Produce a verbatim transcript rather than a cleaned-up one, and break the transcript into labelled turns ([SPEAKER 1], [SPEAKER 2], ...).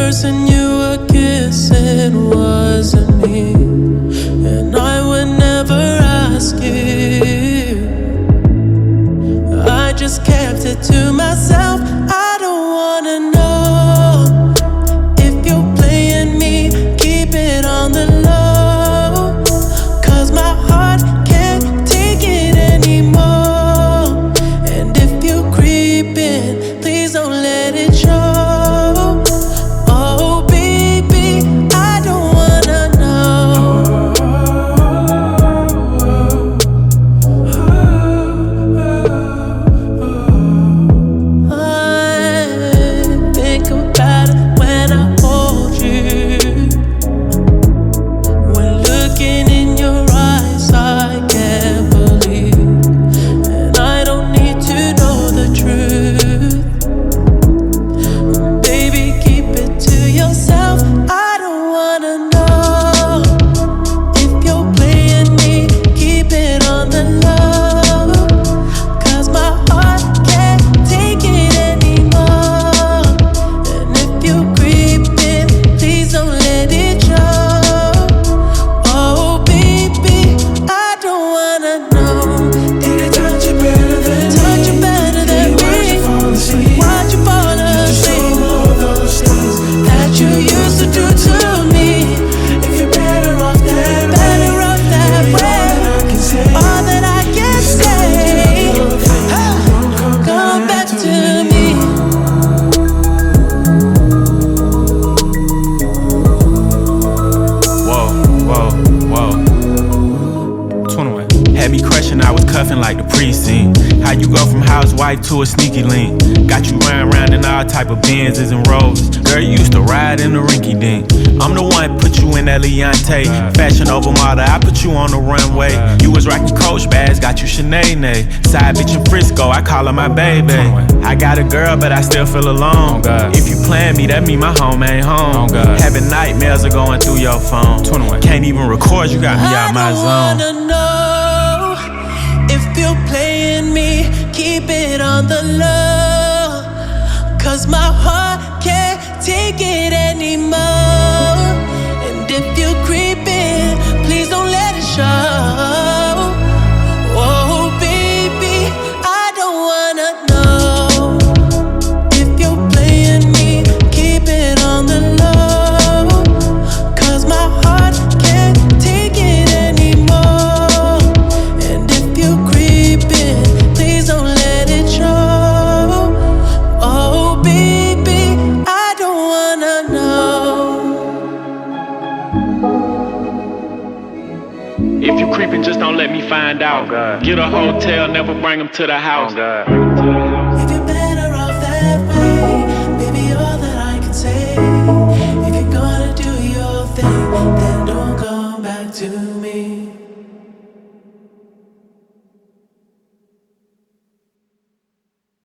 [SPEAKER 1] person you were kissing wasn't me, and I would never ask you. I just kept it to myself. I don't wanna know if you're playing me. Keep it on the low, 'cause my heart can't take it anymore. And if you're creeping, please don't let it show.
[SPEAKER 2] Had me crushing, I was cuffing like the precinct. How you go from housewife to a sneaky link? Got you riding around in all type of Benzes and Rovers. Girl, you used to ride in the rinky dink. I'm the one put you in that Leontay. Fashion over model, I put you on the runway. You was rocking Coach bags, got you Sinead. Side bitch in Frisco, I call her my baby. I got a girl, but I still feel alone. If you plan me, that mean my home ain't home. Having nightmares are going through your phone. Can't even record, you got me out my zone.
[SPEAKER 1] I don't wanna know if you're playing me. Keep it on the low, 'cause my heart can't take it anymore. And if you're creeping, please don't let it show. Oh baby, I don't wanna know if you're playing me. Keep it on the low, 'cause my heart can't take it anymore. And if you're creeping, please don't let it show. Oh baby, I don't wanna know.
[SPEAKER 2] If you creeping, just don't let me find out.
[SPEAKER 3] Oh,
[SPEAKER 2] Get a hotel, never bring them to the house.
[SPEAKER 3] Oh, God.